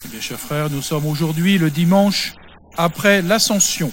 Bien, chers frères, nous sommes aujourd'hui le dimanche après l'Ascension.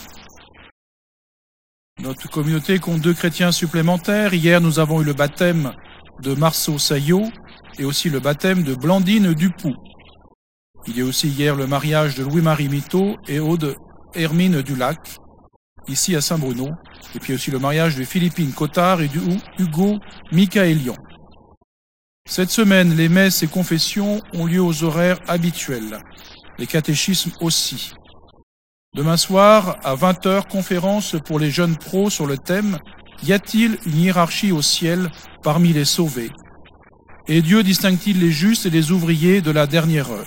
Notre communauté compte 2 chrétiens supplémentaires. Hier, nous avons eu le baptême de Marceau Saillot et aussi le baptême de Blandine Dupoux. Il y a aussi hier le mariage de Louis-Marie Miteau et Aude Hermine Dulac, ici à Saint-Bruno. Et puis aussi le mariage de Philippine Cotard et du Hugo Michaélian. Cette semaine, les messes et confessions ont lieu aux horaires habituels. Les catéchismes aussi. Demain soir, à 20h, conférence pour les jeunes pros sur le thème « Y a-t-il une hiérarchie au ciel parmi les sauvés ? Et Dieu distingue-t-il les justes et les ouvriers de la dernière heure ?»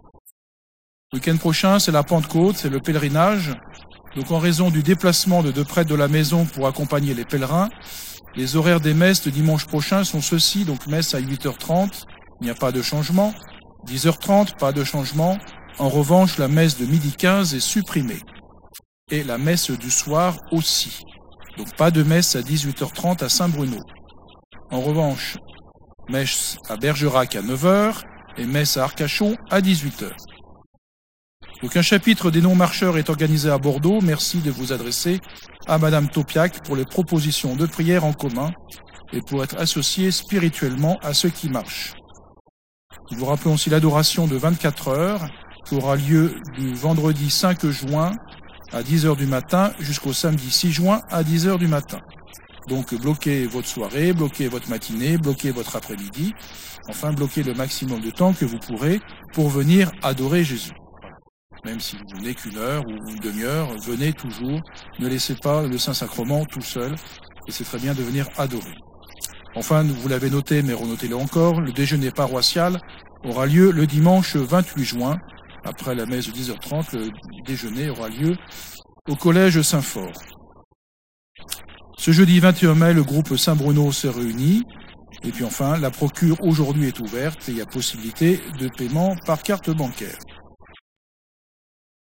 Le week-end prochain, c'est la Pentecôte, c'est le pèlerinage. Donc en raison du déplacement de 2 prêtres de la maison pour accompagner les pèlerins, les horaires des messes de dimanche prochain sont ceux-ci, donc messe à 8h30, il n'y a pas de changement. 10h30, pas de changement. En revanche, la messe de 12h15 est supprimée. Et la messe du soir aussi. Donc pas de messe à 18h30 à Saint-Bruno. En revanche, messe à Bergerac à 9h et messe à Arcachon à 18h. Donc un chapitre des non-marcheurs est organisé à Bordeaux. Merci de vous adresser à Madame Topiac pour les propositions de prière en commun et pour être associé spirituellement à ceux qui marchent. Nous vous rappelons aussi l'adoration de 24 heures qui aura lieu du vendredi 5 juin à 10h du matin jusqu'au samedi 6 juin à 10h du matin. Donc bloquez votre soirée, bloquez votre matinée, bloquez votre après-midi, enfin bloquez le maximum de temps que vous pourrez pour venir adorer Jésus. Même si vous venez qu'1 heure ou une demi-heure, venez toujours, ne laissez pas le Saint-Sacrement tout seul, et c'est très bien de venir adorer. Enfin, vous l'avez noté, mais renotez-le encore, le déjeuner paroissial aura lieu le dimanche 28 juin. Après la messe de 10h30, le déjeuner aura lieu au collège Saint-Fort. Ce jeudi 21 mai, le groupe Saint-Bruno se réunit. Et puis enfin, la procure aujourd'hui est ouverte et il y a possibilité de paiement par carte bancaire.